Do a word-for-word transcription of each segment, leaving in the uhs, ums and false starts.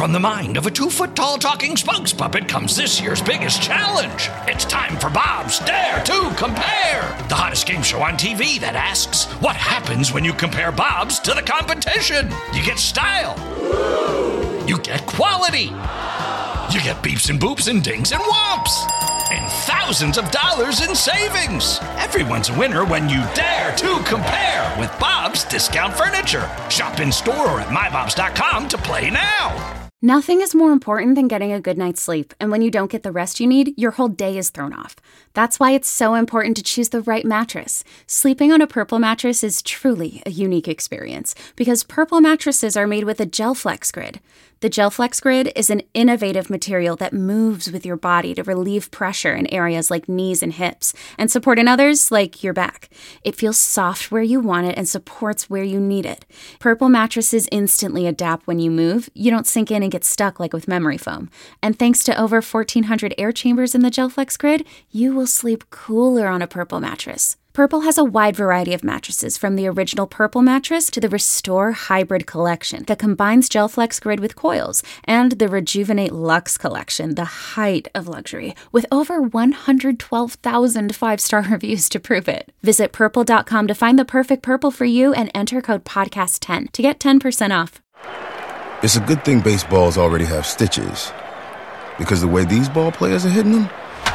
from the mind of a two-foot-tall talking spokes puppet comes this year's biggest challenge. It's time for Bob's Dare to Compare, the hottest game show on T V that asks, what happens when you compare Bobs to the competition? You get style. You get quality. You get beeps and boops and dings and whomps. And thousands of dollars in savings. Everyone's a winner when you dare to compare with Bob's Discount Furniture. Shop in store or at my bobs dot com to play now. Nothing is more important than getting a good night's sleep, and when you don't get the rest you need, your whole day is thrown off. That's why it's so important to choose the right mattress. Sleeping on a Purple mattress is truly a unique experience, because Purple mattresses are made with a GelFlex Grid. The GelFlex Grid is an innovative material that moves with your body to relieve pressure in areas like knees and hips, and support in others like your back. It feels soft where you want it and supports where you need it. Purple mattresses instantly adapt when you move. You don't sink in and get stuck like with memory foam. And thanks to over fourteen hundred air chambers in the GelFlex Grid, you will sleep cooler on a Purple mattress. Purple has a wide variety of mattresses, from the original Purple mattress to the Restore Hybrid collection that combines GelFlex Grid with coils, and the Rejuvenate Luxe collection, the height of luxury, with over one hundred twelve thousand five-star reviews to prove it. Visit purple dot com to find the perfect Purple for you and enter code podcast ten to get ten percent off. It's a good thing baseballs already have stitches, because the way these ball players are hitting them,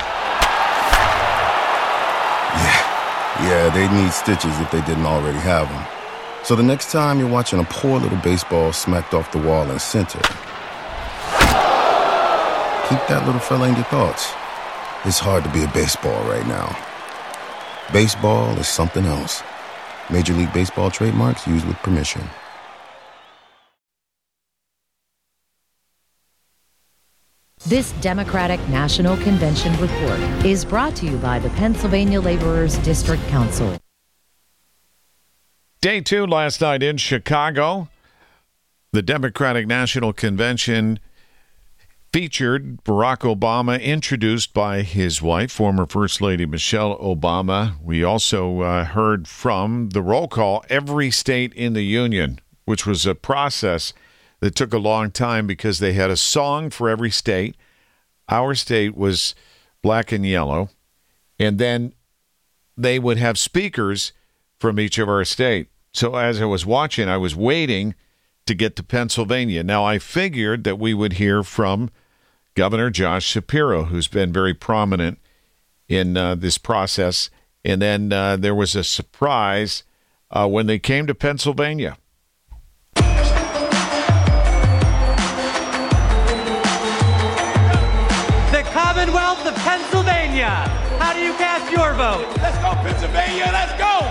yeah. Yeah, they need stitches if they didn't already have them. So the next time you're watching a poor little baseball smacked off the wall in center, keep that little fella in your thoughts. It's hard to be a baseball right now. Baseball is something else. Major League Baseball trademarks used with permission. This Democratic National Convention report is brought to you by the Pennsylvania Laborers District Council. Day two last night in Chicago. The Democratic National Convention featured Barack Obama, introduced by his wife, former First Lady Michelle Obama. We also uh, heard from the roll call, every state in the union, which was a process that took a long time because they had a song for every state. Our state was black and yellow. And then they would have speakers from each of our state. So as I was watching, I was waiting to get to Pennsylvania. Now, I figured that we would hear from Governor Josh Shapiro, who's been very prominent in uh, this process. And then uh, there was a surprise uh, when they came to Pennsylvania. Commonwealth of Pennsylvania. How do you cast your vote? Let's go, Pennsylvania. Let's go.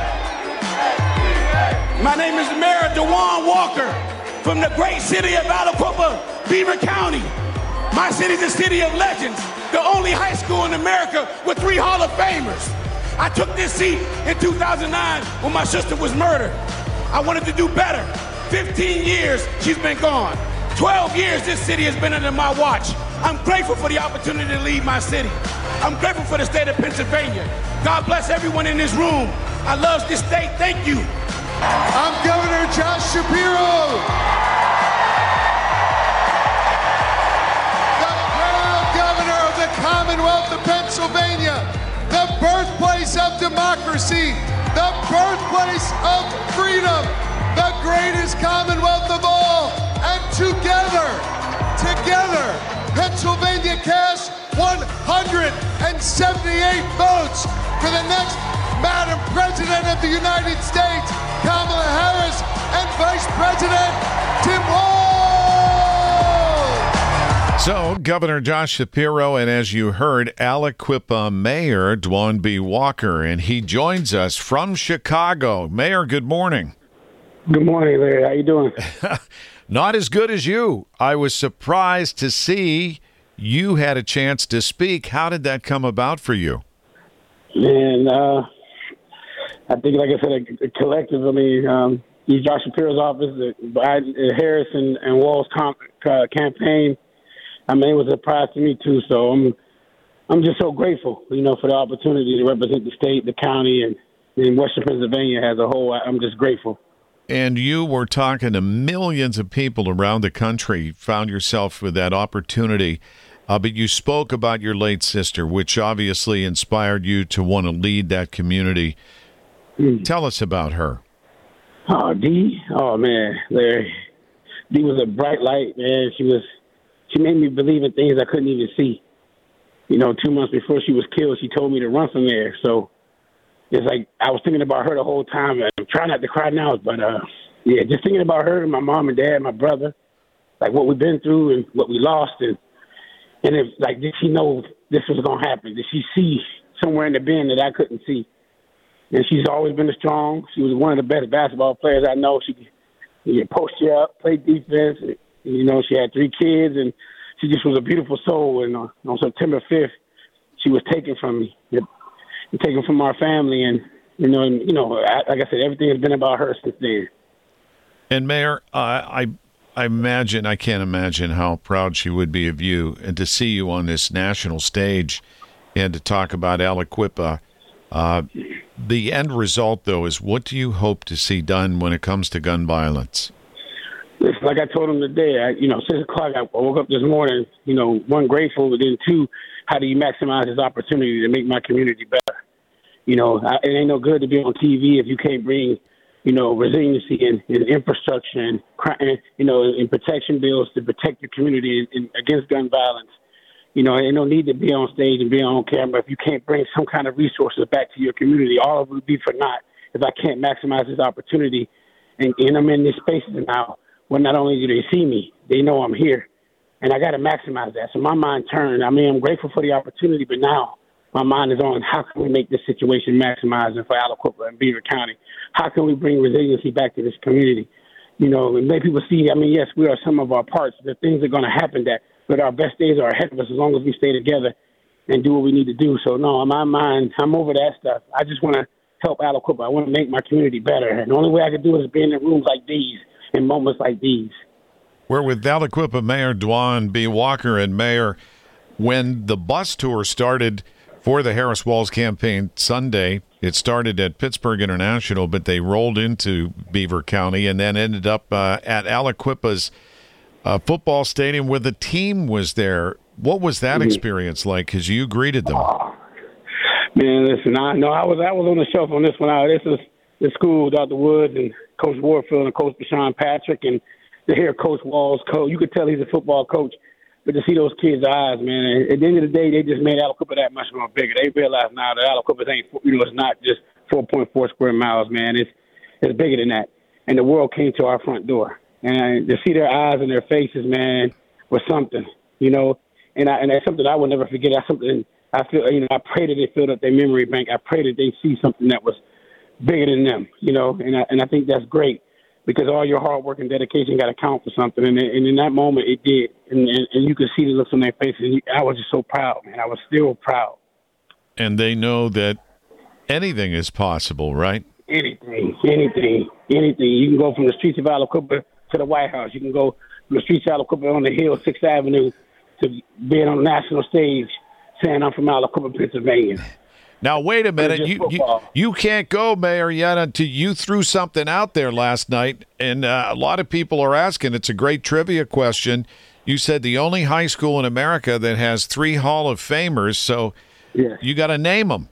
My name is Mayor DeJuan Walker from the great city of Aliquippa, Beaver County. My city is a city of legends, the only high school in America with three Hall of Famers. I took this seat in two thousand nine when my sister was murdered. I wanted to do better. fifteen years she's been gone. twelve years this city has been under my watch. I'm grateful for the opportunity to lead my city. I'm grateful for the state of Pennsylvania. God bless everyone in this room. I love this state. Thank you. I'm Governor Josh Shapiro. The proud governor of the Commonwealth of Pennsylvania, the birthplace of democracy, the birthplace of freedom, the greatest Commonwealth of all. And together, together, Pennsylvania cast one hundred seventy-eight votes for the next Madam President of the United States, Kamala Harris, and Vice President Tim Walz. So, Governor Josh Shapiro, and as you heard, Aliquippa Mayor DeJuan B. Walker, and he joins us from Chicago. Mayor, good morning. Good morning, Larry. How you doing? Not as good as you. I was surprised to see you had a chance to speak. How did that come about for you? And uh, I think, like I said, a, a collective. I mean, um, use Josh Shapiro's office, the Biden, uh, Harris and, and Walz comp, uh, campaign. I mean, it was a surprise to me too. So I'm, I'm just so grateful, you know, for the opportunity to represent the state, the county, and, and Western Pennsylvania as a whole. I'm just grateful. and you were talking to millions of people around the country, found yourself with that opportunity. Uh, but you spoke about your late sister, which obviously inspired you to want to lead that community. Mm. Tell us about her. Oh, Dee. Oh, man. Larry. Dee was a bright light, man. She was. She made me believe in things I couldn't even see. You know, two months before she was killed, she told me to run from there. So it's like I was thinking about her the whole time. I'm trying not to cry now, but, uh, yeah, just thinking about her and my mom and dad, my brother, like what we've been through and what we lost. And, and if, like, did she know this was going to happen? Did she see somewhere in the bin that I couldn't see? And she's always been strong. She was one of the best basketball players I know. She could post you up, play defense. You know, she had three kids, and she just was a beautiful soul. And uh, on September fifth, she was taken from me, taken from our family. And, you know, and, you know, I, like I said, everything has been about her since then. And, Mayor, uh, I I imagine, I can't imagine how proud she would be of you, and to see you on this national stage and to talk about Aliquippa. Uh, the end result, though, is what do you hope to see done when it comes to gun violence? Listen, like I told him today, I, you know, six o'clock, I woke up this morning, you know, one, grateful, but then two, how do you maximize this opportunity to make my community better? You know, I, it ain't no good to be on T V if you can't bring, you know, resiliency and, and infrastructure and, and, you know, and protection bills to protect your community in, in, against gun violence. You know, ain't no need to be on stage and be on camera if you can't bring some kind of resources back to your community. All of it would be for naught if I can't maximize this opportunity. And, and I'm in these spaces now where not only do they see me, they know I'm here. And I got to maximize that. So my mind turned. I mean, I'm grateful for the opportunity, but now my mind is on how can we make this situation maximizing for Aliquippa and Beaver County? How can we bring resiliency back to this community? You know, and make people see, I mean, yes, we are some of our parts. The things are going to happen that, but our best days are ahead of us as long as we stay together and do what we need to do. So, no, in my mind, I'm over that stuff. I just want to help Aliquippa. I want to make my community better. And the only way I can do it is be in rooms like these in moments like these. We're with Aliquippa Mayor Dwan B. Walker. And, Mayor, when the bus tour started for the Harris Walz campaign Sunday, it started at Pittsburgh International, but they rolled into Beaver County and then ended up uh, at Aliquippa's uh, football stadium where the team was there. What was that mm-hmm. experience like? Because you greeted them. Oh, man, listen, I know I was I was on the shelf on this one. I, this is the school with Doctor Woods and Coach Warfield and Coach Bashan Patrick, and to hear Coach Walz coach, you could tell he's a football coach. But to see those kids' eyes, man, at the end of the day, they just made Aliquippa that much more bigger. They realize now that Aliquippa ain't, you know, it's not just four point four square miles, man. It's it's bigger than that. And the world came to our front door. And to see their eyes and their faces, man, was something, you know. And I, and that's something I will never forget. That's something I feel, you know, I pray that they filled up their memory bank. I pray that they see something that was bigger than them, you know. And I, and I think that's great. Because all your hard work and dedication got to count for something. And, and in that moment, it did. And, and, and you could see the looks on their faces. And I was just so proud, man. I was still proud. And they know that anything is possible, right? Anything, anything, anything. You can go from the streets of Aliquippa to the White House. You can go from the streets of Aliquippa on the hill, sixth Avenue, to being on the national stage saying I'm from Aliquippa, Pennsylvania. Now, wait a minute. You, you you can't go, Mayor, yet until you threw something out there last night, and uh, a lot of people are asking. It's a great trivia question. You said the only high school in America that has three Hall of Famers, so yeah. You got to name them.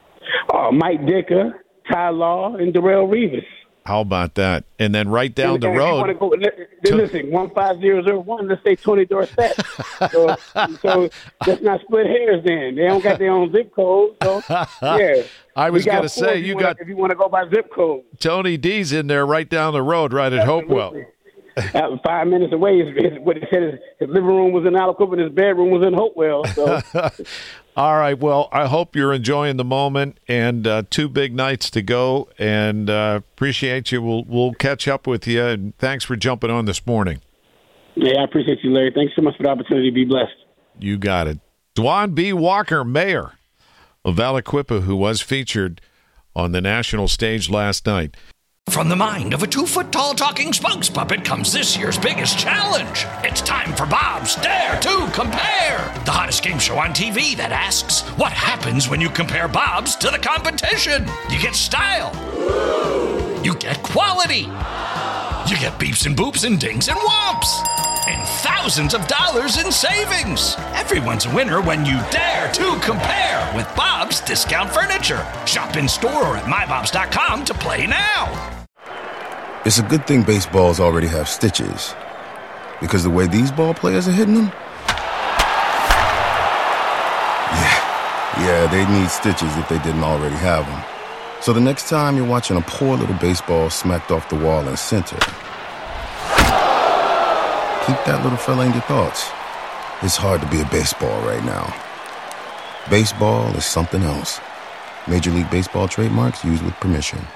Uh, Mike Dicker, Ty Law, and Darrell Revis. How about that? And then right down and, the and road. Go, to, listen, one five zero zero one, let's say Tony Dorsett. so, so let's not split hairs then. They don't got their own zip code. So, yeah. I was going to say, you, you wanna, got. If you want to go by zip code. Tony D's in there right down the road, right at Hopewell. uh, five minutes away, his, his, what they said is his living room was in Aliquippa and his bedroom was in Hopewell. So. All right. Well, I hope you're enjoying the moment, and uh, two big nights to go, and uh, appreciate you. We'll we'll catch up with you, and thanks for jumping on this morning. Yeah, I appreciate you, Larry. Thanks so much for the opportunity. Be blessed. You got it. Dwan B. Walker, Mayor of Aliquippa, who was featured on the national stage last night. From the mind of a two-foot-tall talking spokes puppet comes this year's biggest challenge. It's time for Bob's Dare to Compare, the hottest game show on T V that asks, what happens when you compare Bob's to the competition? You get style. You get quality. You get beeps and boops and dings and whomps. And thousands of dollars in savings. Everyone's a winner when you dare to compare with Bob's Discount Furniture. Shop in store or at my bobs dot com to play now. It's a good thing baseballs already have stitches. Because the way these ball players are hitting them? Yeah, yeah, they need stitches if they didn't already have them. So the next time you're watching a poor little baseball smacked off the wall in center, keep that little fella in your thoughts. It's hard to be a baseball right now. Baseball is something else. Major League Baseball trademarks used with permission.